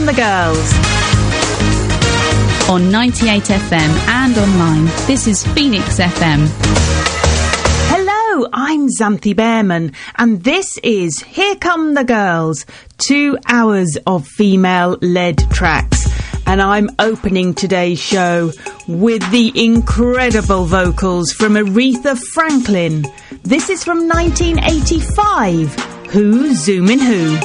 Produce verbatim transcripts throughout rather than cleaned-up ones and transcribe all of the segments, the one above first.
the Girls. On ninety-eight F M and online, this is Phoenix F M. Hello, I'm Xanthi Behrman, and this is Here Come the Girls, two hours of female-led tracks. And I'm opening today's show with the incredible vocals from Aretha Franklin. This is from nineteen eighty-five. Who's Zooming Who?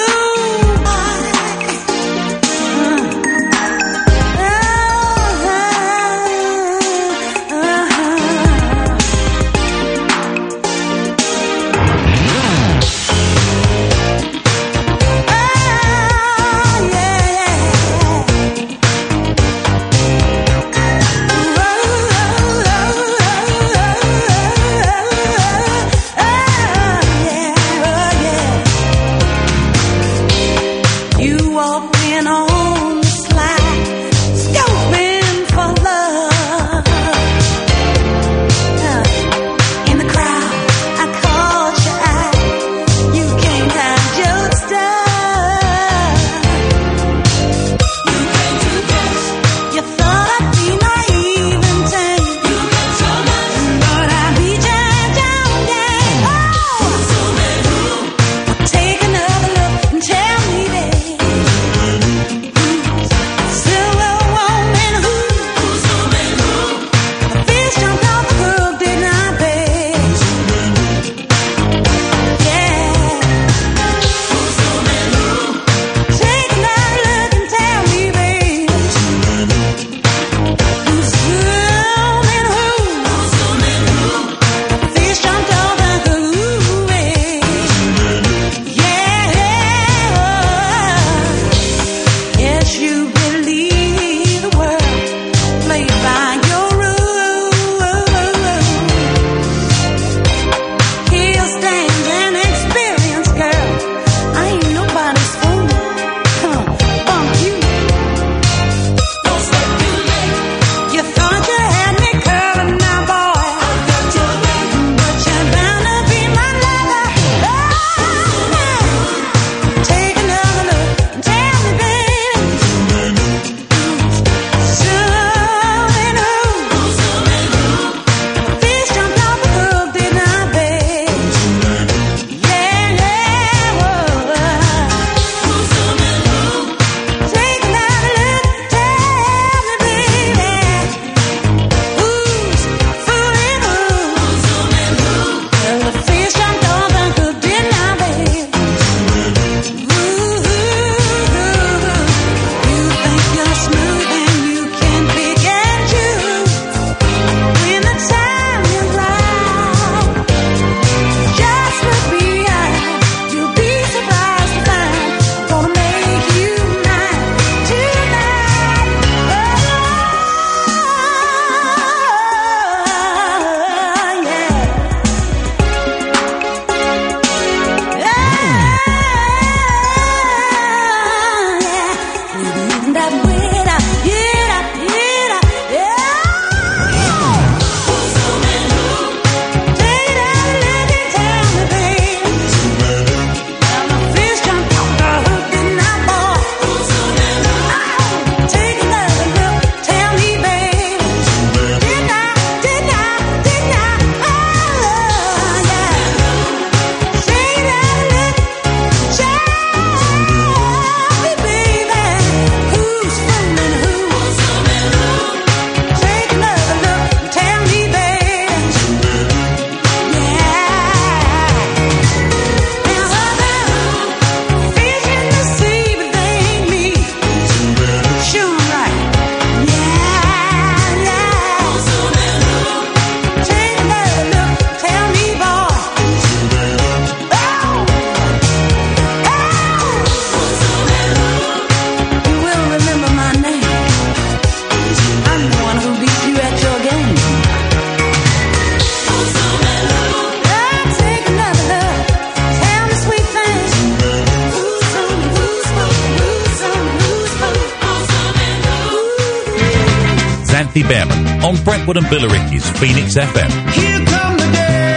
Xanthi Behrman on Brentwood and Billericay's Phoenix F M. Here come the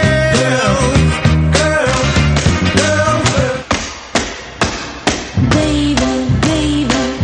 girls, girls, girls, girls. Baby, baby,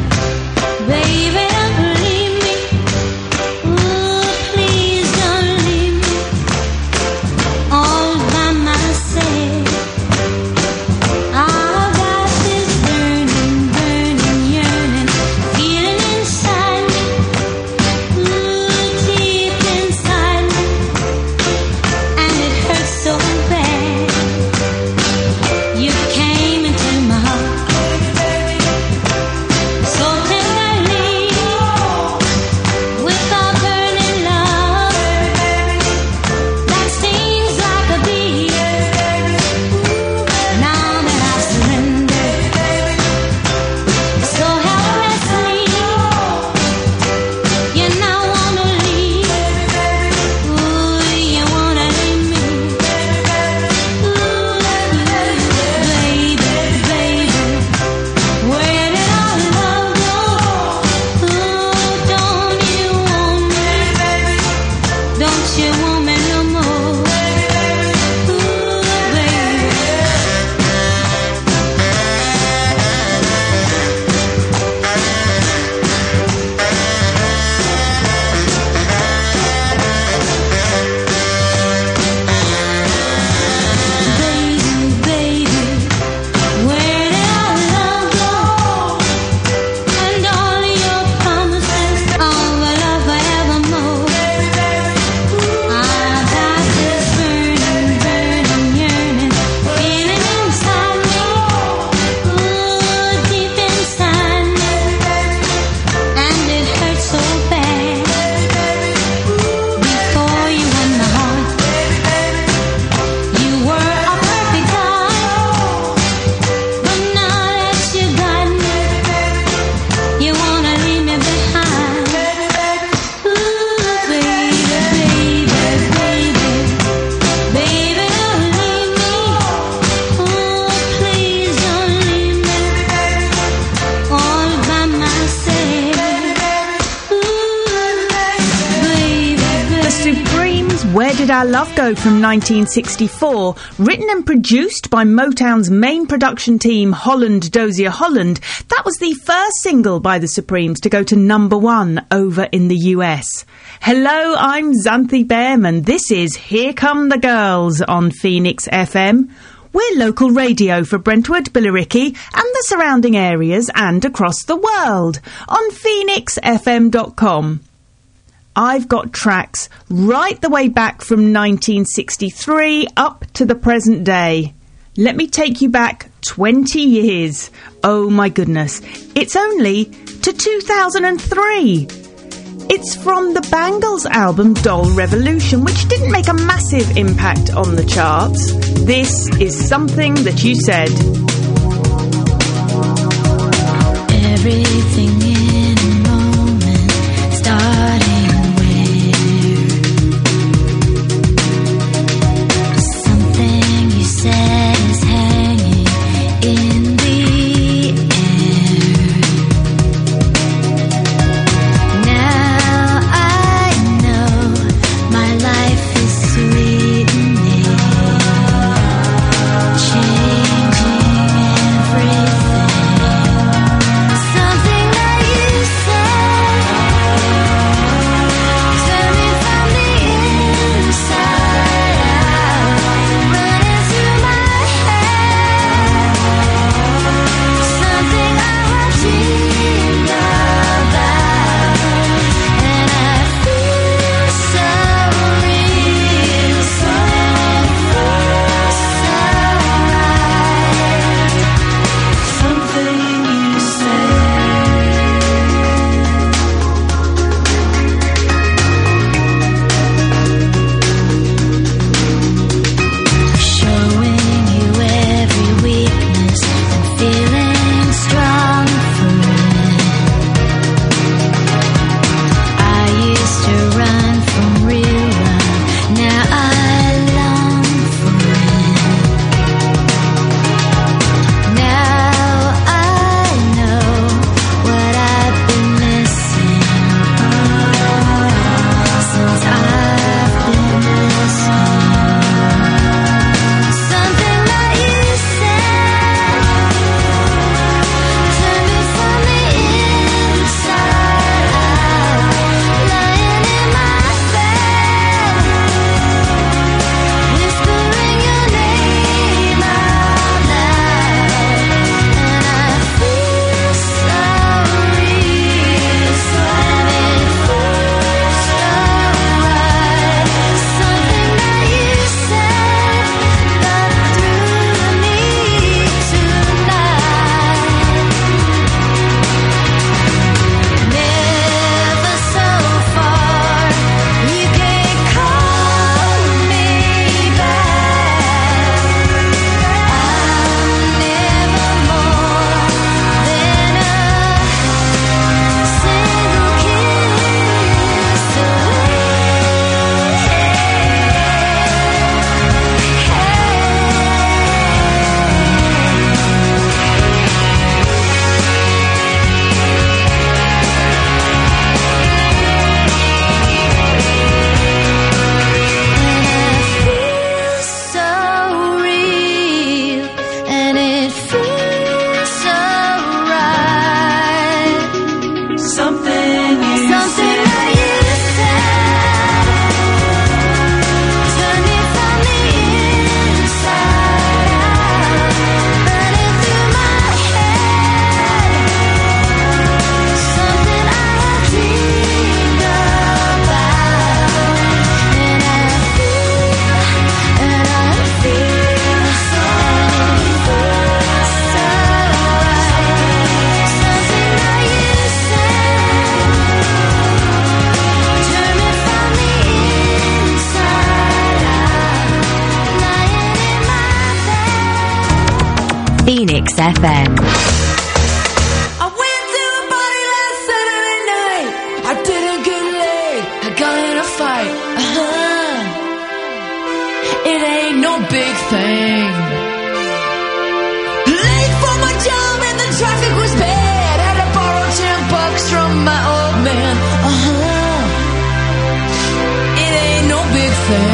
Where Did Our Love Go from nineteen sixty-four, written and produced by Motown's main production team, Holland Dozier Holland. That was the first single by the Supremes to go to number one over in the U S. Hello, I'm Xanthi Behrman. This is Here Come the Girls on Phoenix F M. We're local radio for Brentwood, Billericay and the surrounding areas and across the world on phoenix f m dot com. I've got tracks right the way back from nineteen sixty-three up to the present day. Let me take you back twenty years. Oh my goodness. It's only to two thousand three. It's from the Bangles album Doll Revolution, which didn't make a massive impact on the charts. This is Something That You Said. Everything in a moment, starting where something you said is hanging in the Phoenix F M. Big thing. Late for my job and the traffic was bad. Had to borrow ten bucks from my old man. Uh huh. It ain't no big thing.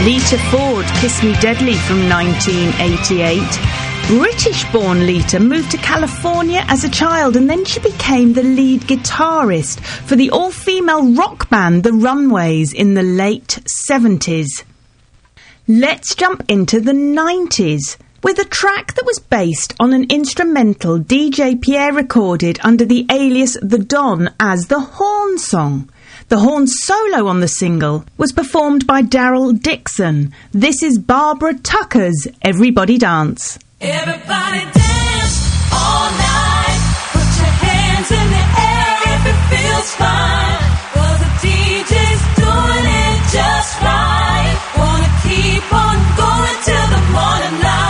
Lita Ford, Kiss Me Deadly from nineteen eighty-eight. British-born Lita moved to California as a child and then she became the lead guitarist for the all-female rock band The Runaways in the late seventies. Let's jump into the nineties with a track that was based on an instrumental D J Pierre recorded under the alias The Don as the Horn Song. The horn solo on the single was performed by Daryl Dixon. This is Barbara Tucker's Everybody Dance. Everybody dance all night. Put your hands in the air if it feels fine. 'Cause the D J's doing it just right. Wanna keep on going till the morning light.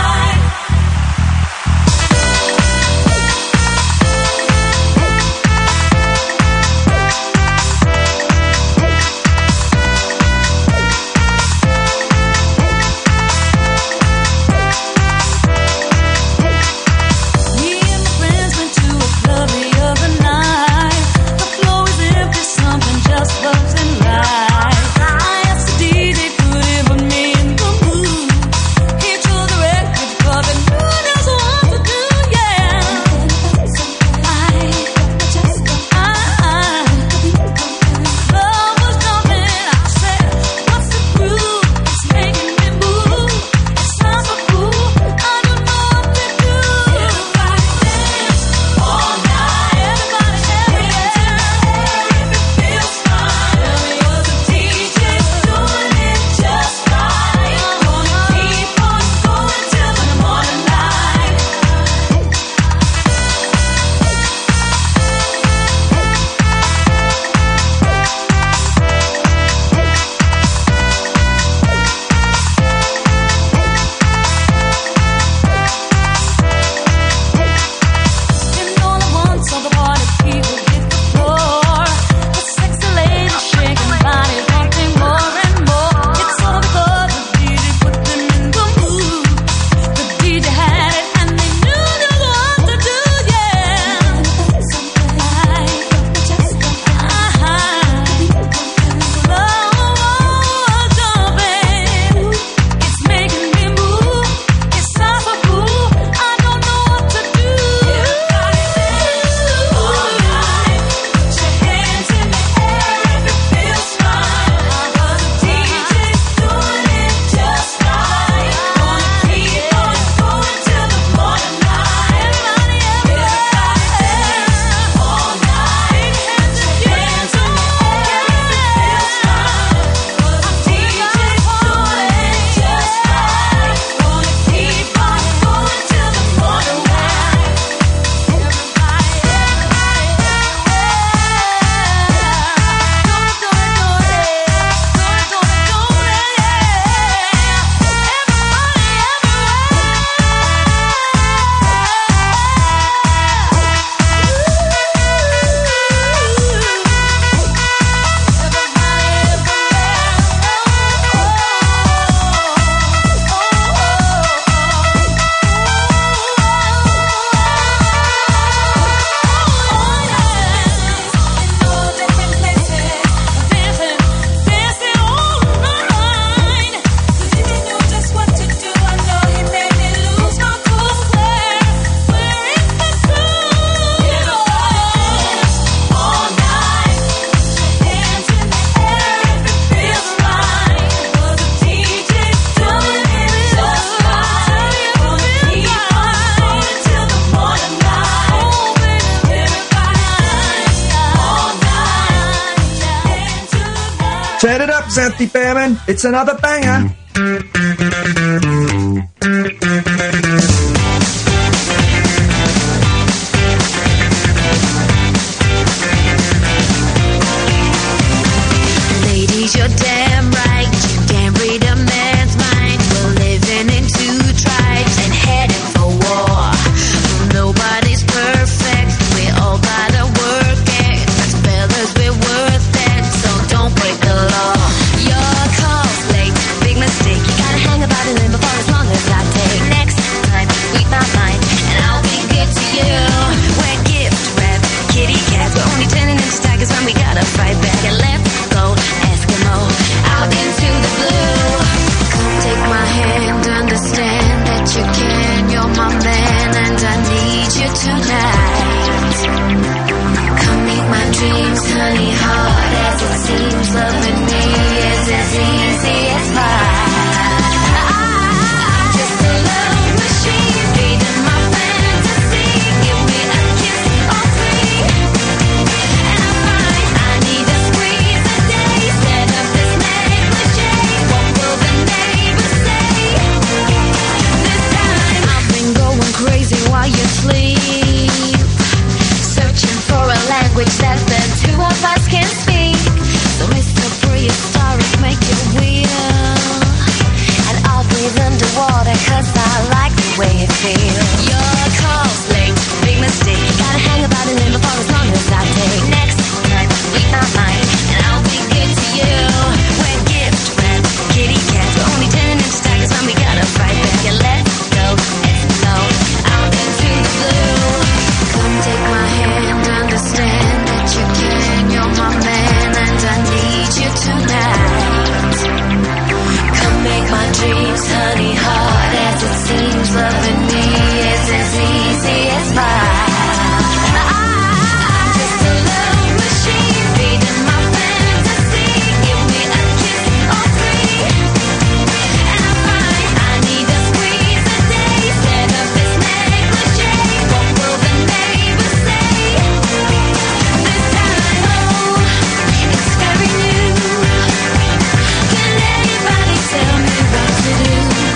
Turn it up, Xanthi Behrman. It's another banger. Ladies, you're damn right. You can't read a man's mind. We're living in two tribes and heading for war. Nobody's perfect. We all gotta work it. As fellas, we're worth it. So don't break the law. Your call's late. Big mistake. You gotta hang about in limbo for as long as I take. Next language that the two of us can speak. So Mister Prehistoric, make it real. And I'll breathe underwater cause I like the way it feels. Your call's late, big mistake. Gotta hang about in limbo for as long as I take. Next time, read my mind, and I'll be good to you. We're gift wrapped, kitty cats. We're only ten inch daggers when we gotta fight back. Yeah, let's go, explode, out into the blue. Come take my hand, understand that you can. You're my man, and I need you tonight. Come make my dreams honey hard as it seems. Loving me is as easy as pie. I'm just a love machine, feeding my fantasy. Give me a kiss or three, and I'm fine. I need a squeeze a day. Set up this negligee. What will the neighbors say? This time, oh, it's very new. Can anybody tell me what to do?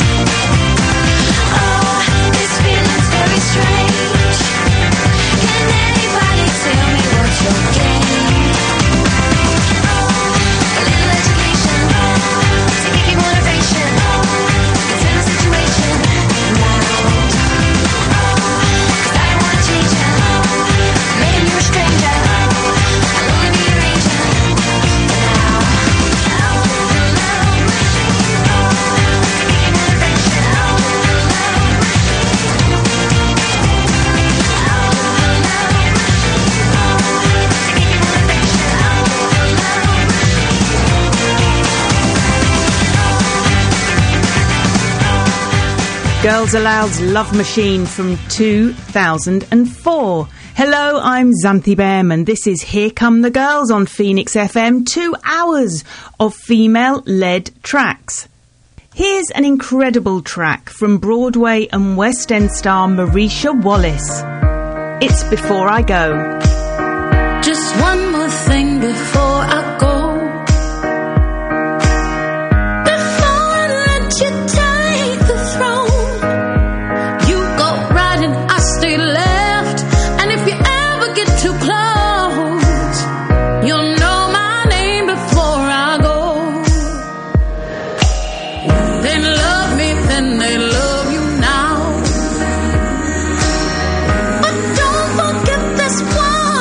Oh, this feeling's very strange. Can anybody tell me what's your game? Oh, a little education to give you motivation. Consider the situation now. Cause I don't wanna change ya, making you a stranger. I'll only be your angel now. I'll do the love machine to give you motivation. I'll do the love machine. I'll do the love machine to give you motivation. I'll do the Girls Aloud's Love Machine from two thousand four. Hello, I'm Xanthi Behrman. This is Here Come the Girls on Phoenix F M. Two hours of female-led tracks. Here's an incredible track from Broadway and West End star Marisha Wallace. It's Before I Go. Just one more thing before I go. Before I let you take the throne, you go right and I stay left. And if you ever get too close, you'll know my name before I go. They love me, then they love you now. But don't forget this one.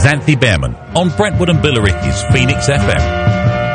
Xanthi Behrman on Brentwood and Billericay's Phoenix F M.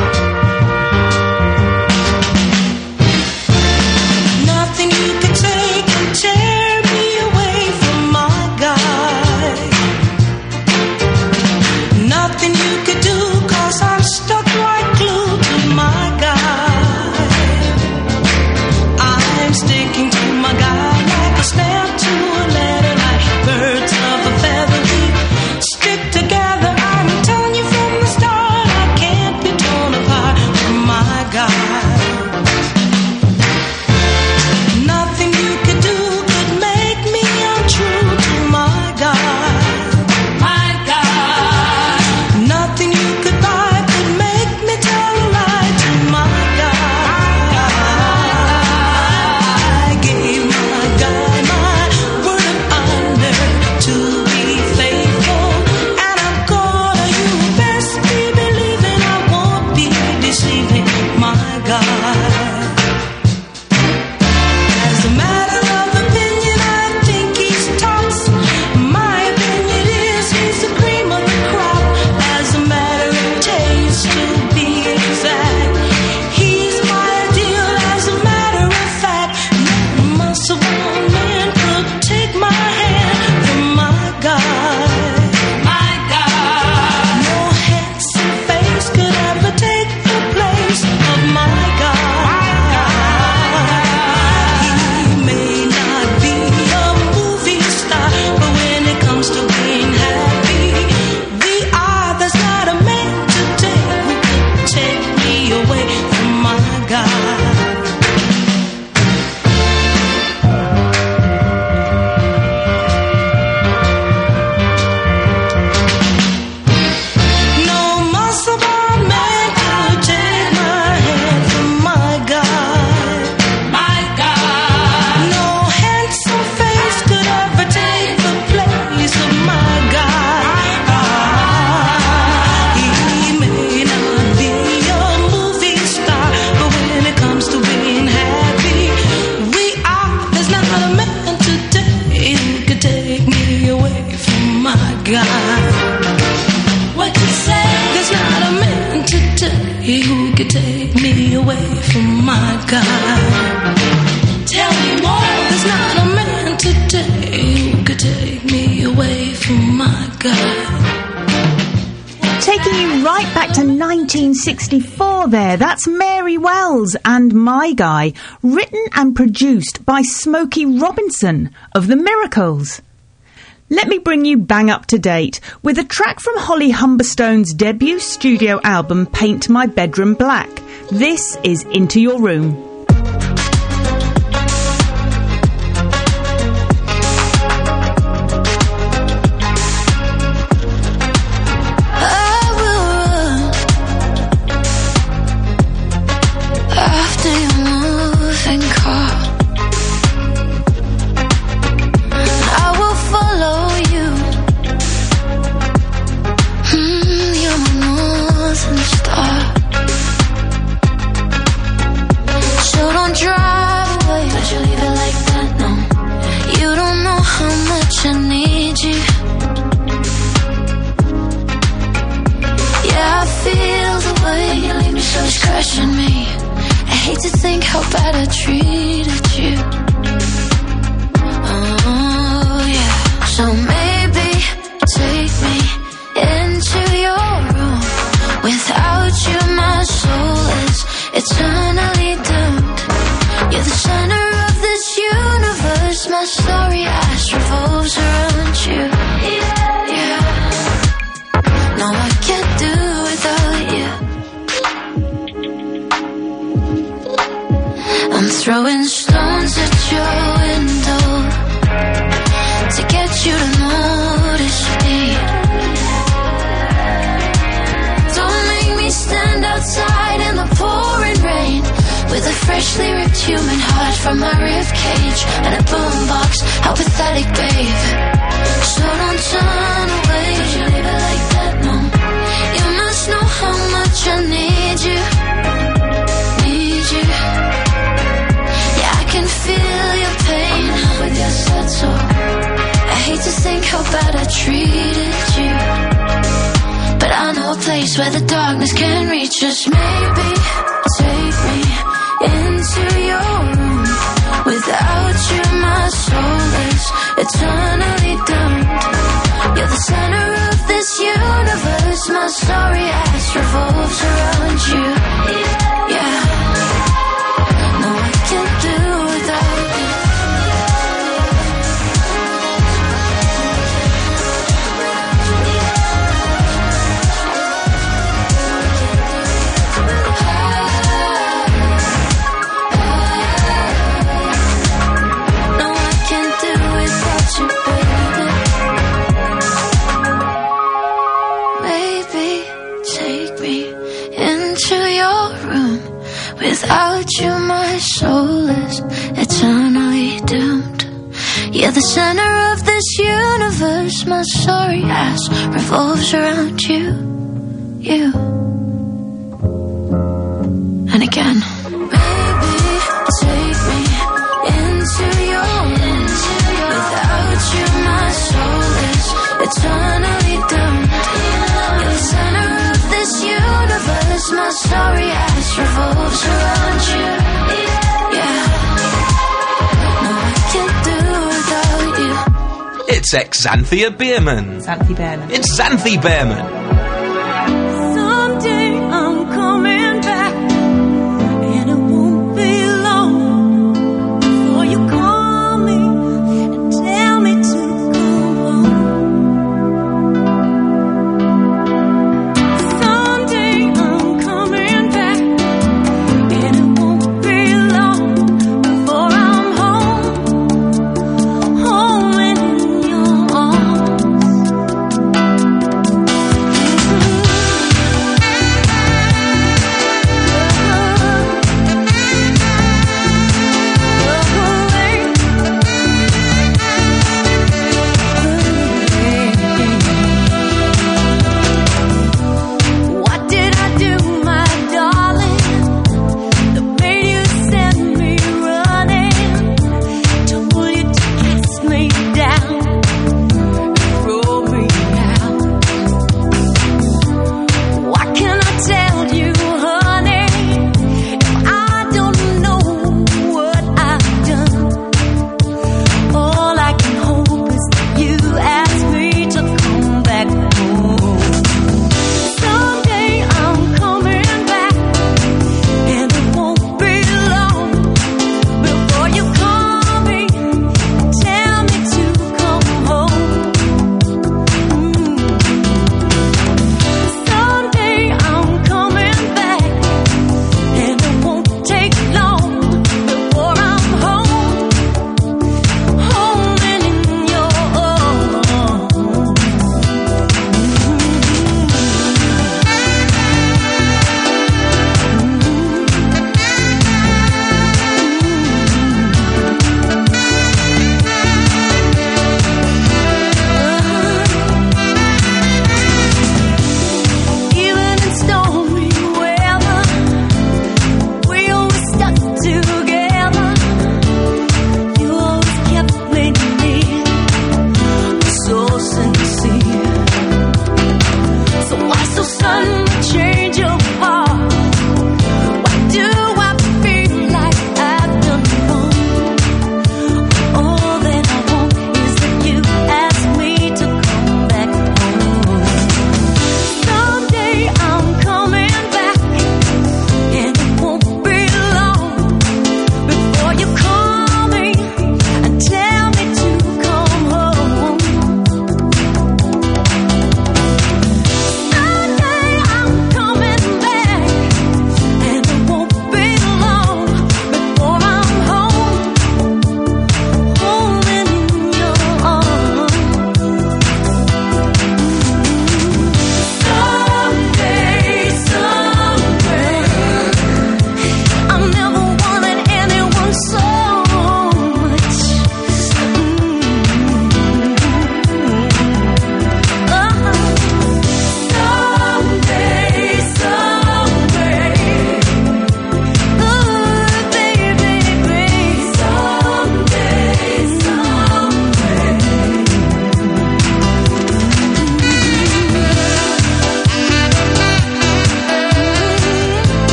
Together, I'm telling you from the start, I can't be torn apart. from my God. Tell me more. There's not a man today who could take me away from my God. Taking you right back to nineteen sixty-four there. That's Mary Wells and My Guy, written and produced by Smokey Robinson of The Miracles. Let me bring you bang up to date with a track from Holly Humberstone's debut studio album Paint My Bedroom Black. This is Into Your Room. Throwing stones at your window to get you to notice me. Don't make me stand outside in the pouring rain with a freshly ripped human heart from my ribcage and a boombox. How pathetic, babe. So don't turn away. Would you leave it like that? No. You must know how much I need you. Need you. I can feel your pain with your sad soul. I hate to think how bad I treated you. place where the darkness can reach us. Maybe take me into your room. Without you, my soul is eternally doomed. You're the center of this universe. My sorry ass revolves around you. Yeah. No, I can't do without you. No, I can't do without you, baby. Maybe take me into your room. Without you, my soul is eternally doomed. You're the center of this universe. My sorry ass revolves around you. You. And again. Baby, take me into your room. Without you, my soul is eternally doomed. You're the center of this universe. My sorry ass revolves around you. Yeah. No, I can't do without you. It's ex-Xanthia Bierman. Xanthi Behrman. It's Xanthi Behrman. Someday I'm coming back, and it won't be long before you call me and tell me to go home. Someday I'm coming back, and it won't be long before I'm home, home and in your arms.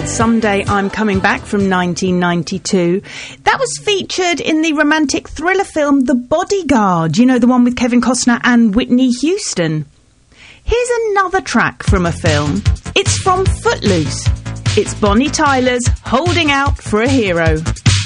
called Someday I'm Coming Back from nineteen ninety-two. That was featured in the romantic thriller film The Bodyguard, you know, the one with Kevin Costner and Whitney Houston. Here's another track from a film. It's from Footloose. It's Bonnie Tyler's Holding Out for a Hero.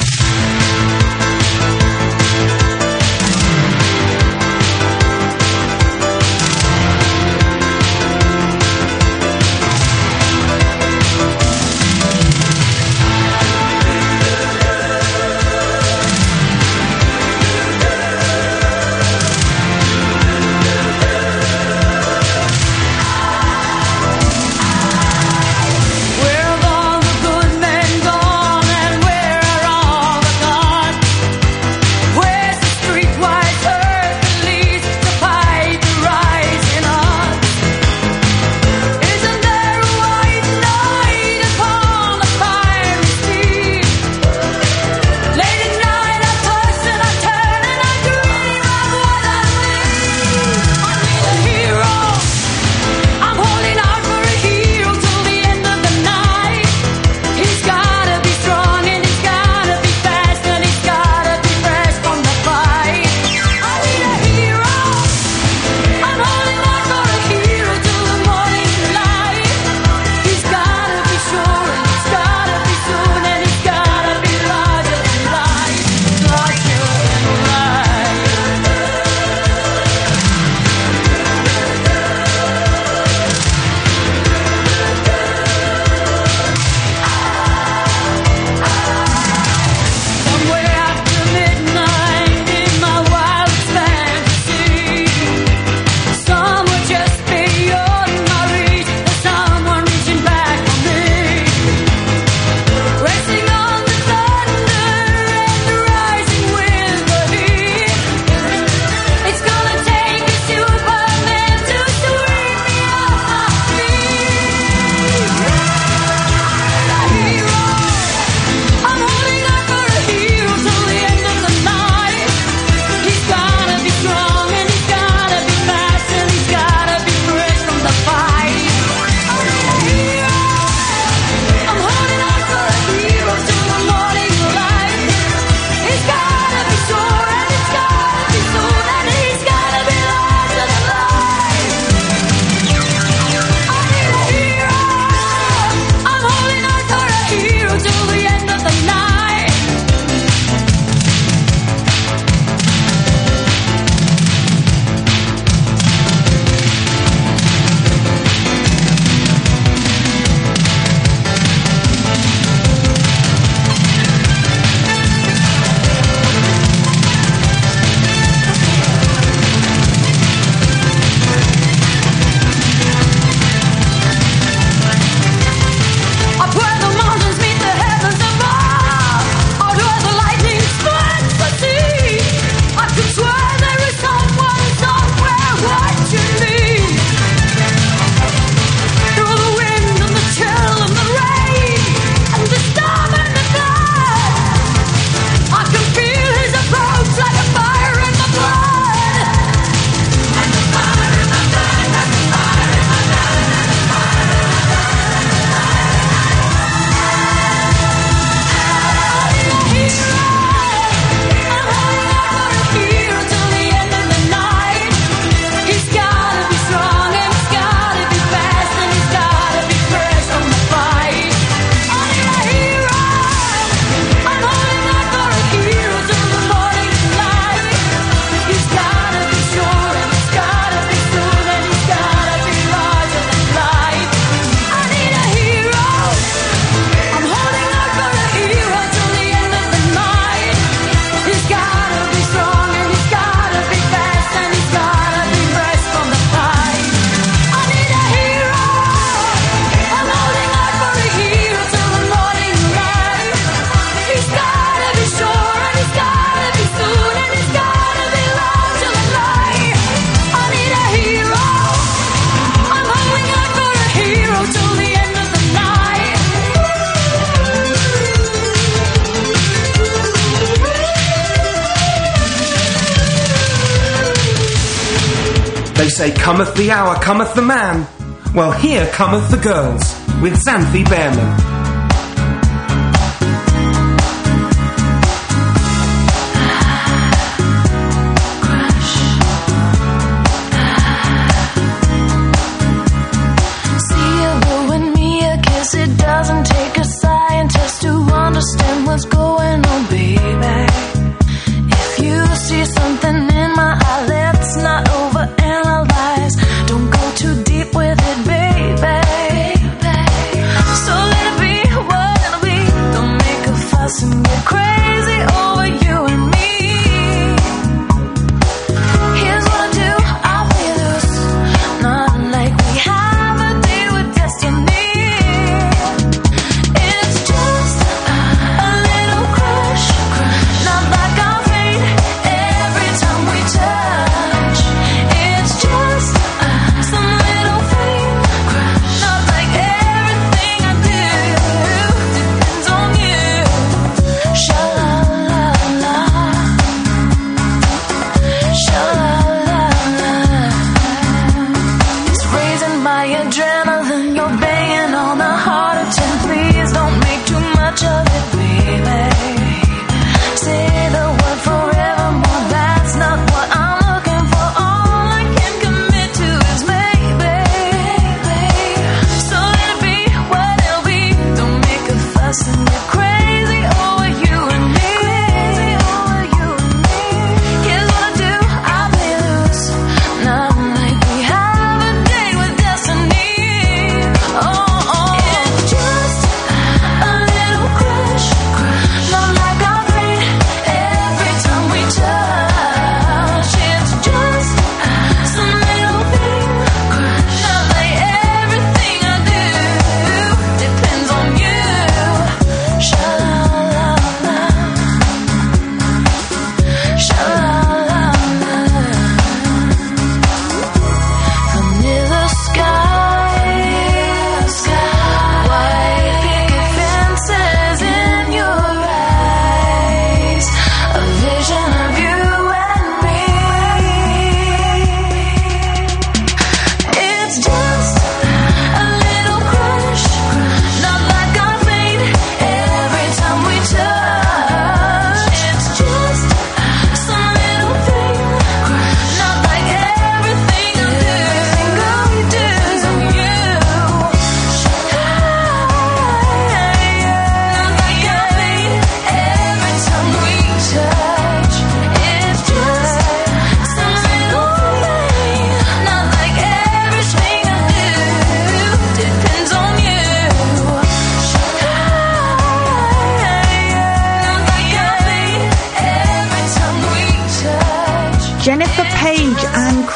They say, cometh the hour, cometh the man. Well, here cometh the girls, with Xanthi Behrman.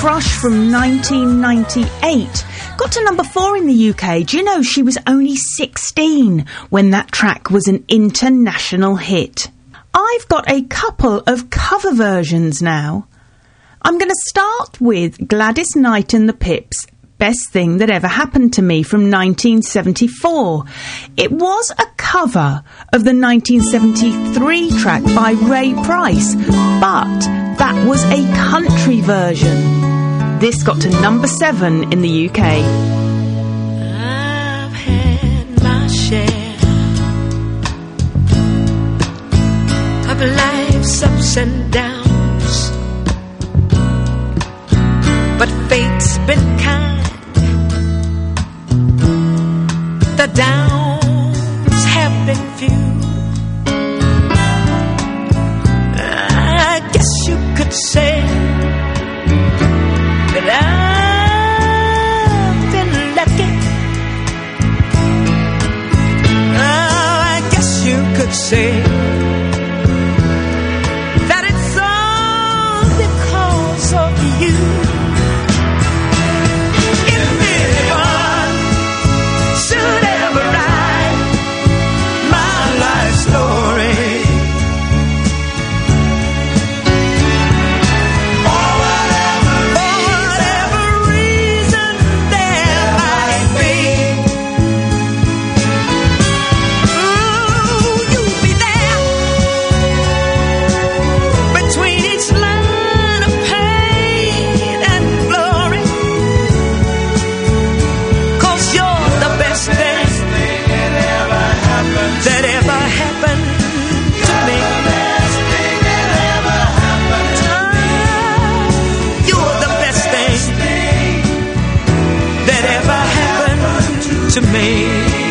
Crush from nineteen ninety-eight got to number four in the U K. Do you know she was only sixteen when that track was an international hit? I've got a couple of cover versions now. I'm going to start with Gladys Knight and the Pips, Best Thing That Ever Happened to Me from nineteen seventy-four. It was a cover of the nineteen seventy-three track by Ray Price, but that was a country version. This got to number seven in the U K. I've had my share of life's ups and downs, but fate's been kind. The downs have been few. I guess you could say that I've been lucky. Oh, I guess you could say that it's all because of you. To me,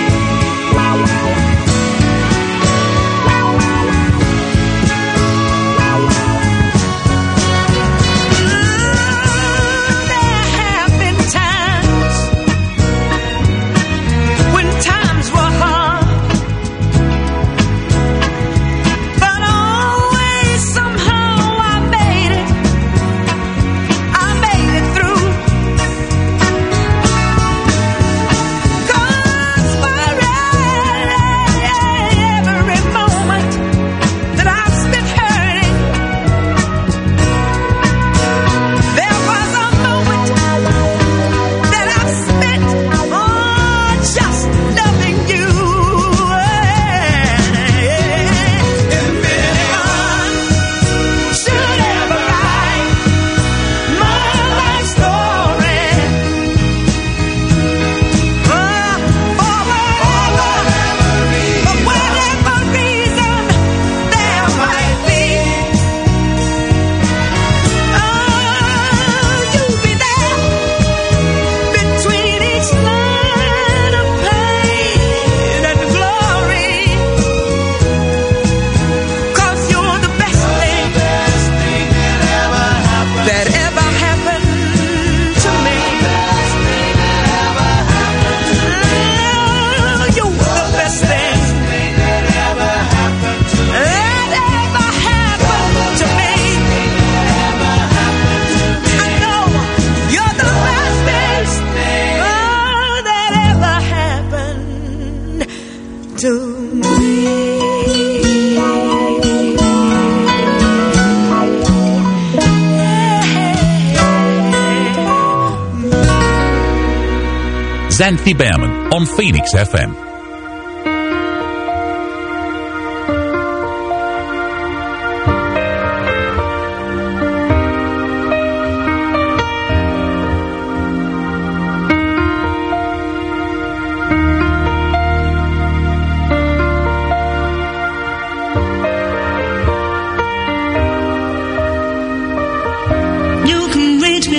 Xanthi Behrman on Phoenix F M.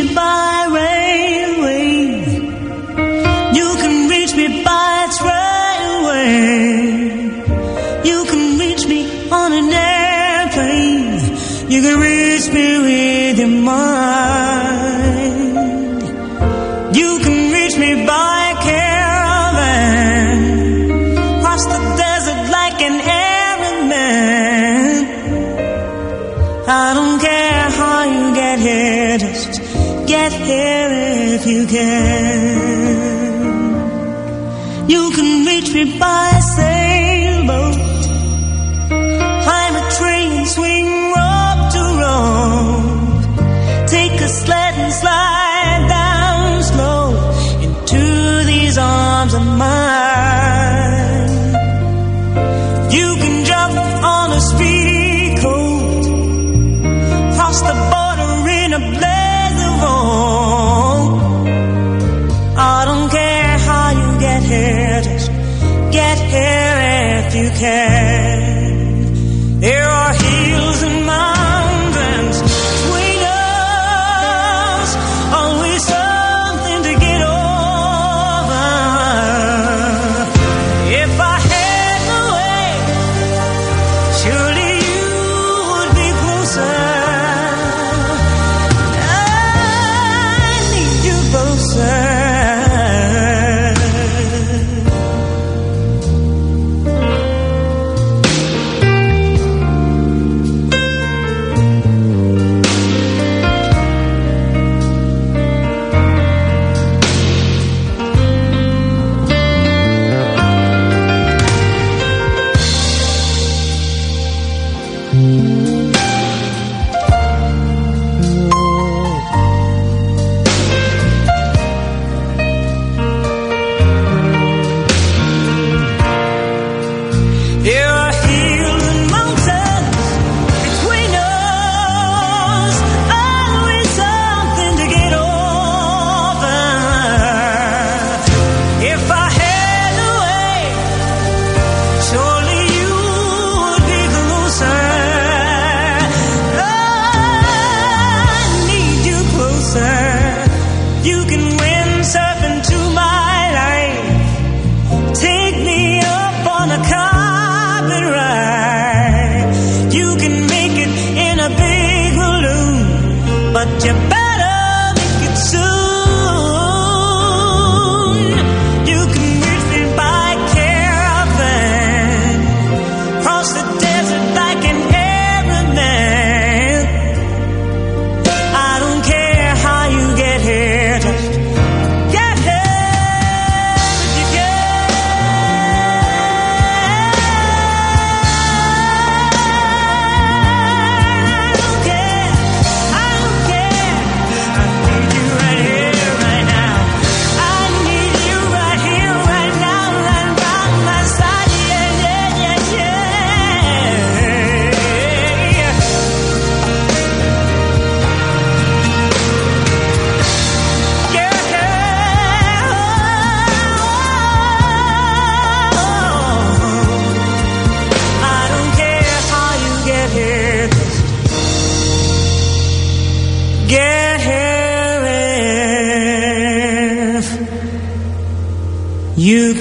By railway, you can reach me by train. get here if you can. You can reach me by sailboat, climb a train, swing rope to rope, take a sled and slide down slow into these arms of mine. You can jump on a speedy coat, cross the border in a blaze of hope. I don't care how you get here, just get here if you can. There are hills and mountains between us, always something to get over. If I had the way, surely you would be closer. I need you closer. There are hills and mountains between us, always something to get over. If I had a way, surely you would be closer. I need you closer. You can windsurf into my life, take me up on a carpet ride. You can make it in a big balloon, but you better make it soon. You can reach me by caravan, cross the desert like an airman. I don't care how you get here, just get here if you can. I don't care, I don't care. I need you right here, right now. I need you right here, right now, right by my side. Yeah, yeah, yeah, yeah. I don't care how you get here, get here if you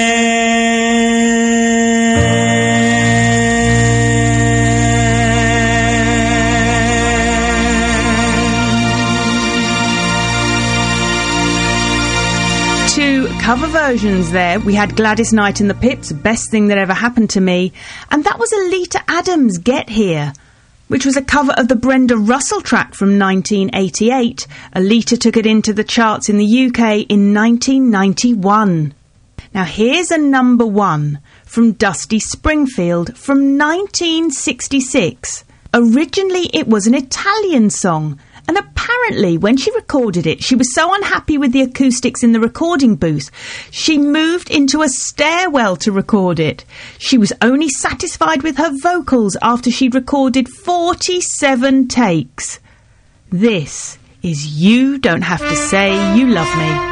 can. Two cover versions there. We had Gladys Knight and the Pips, Best Thing That Ever Happened to Me, and that was Alita Adams' Get Here, which was a cover of the Brenda Russell track from nineteen eighty-eight. Alita took it into the charts in the U K in nineteen ninety-one. Now here's a number one from Dusty Springfield from nineteen sixty-six. Originally it was an Italian song, and apparently when she recorded it, she was so unhappy with the acoustics in the recording booth, she moved into a stairwell to record it. She was only satisfied with her vocals after she'd recorded forty-seven takes. This is You Don't Have to Say You Love Me.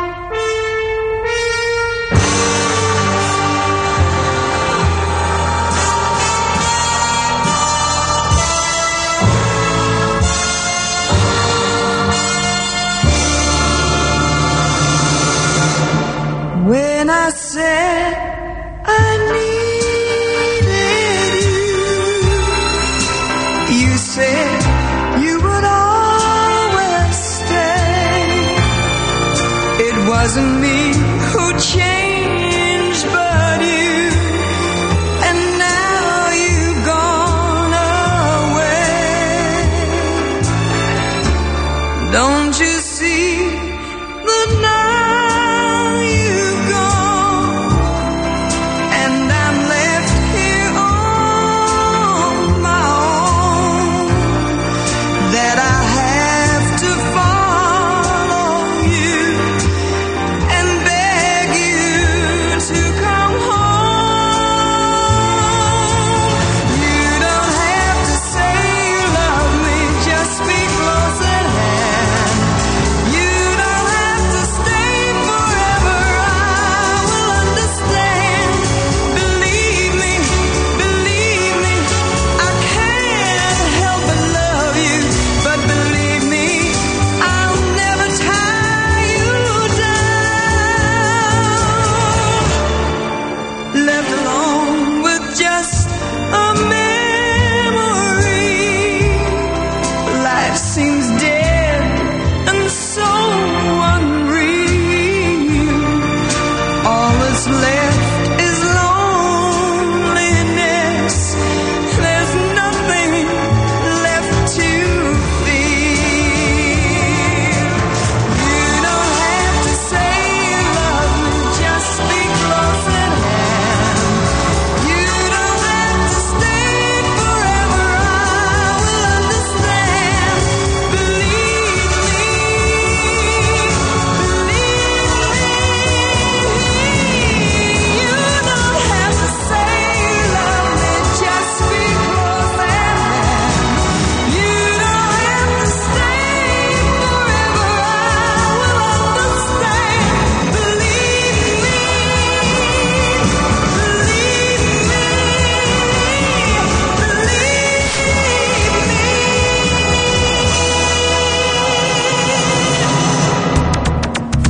When I said I needed you, you said you would always stay. It wasn't me who changed, but you. And now you've gone away. Don't you see?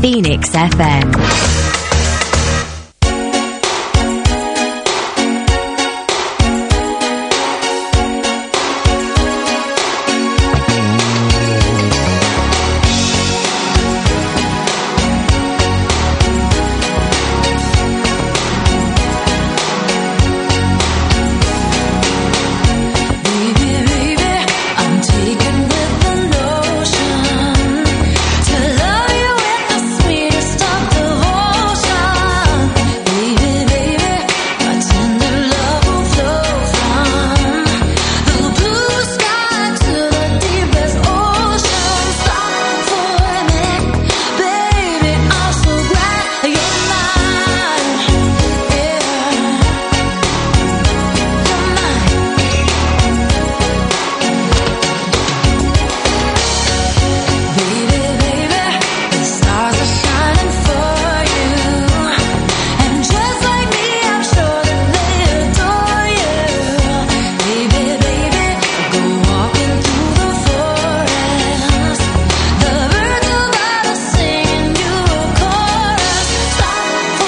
Phoenix F M.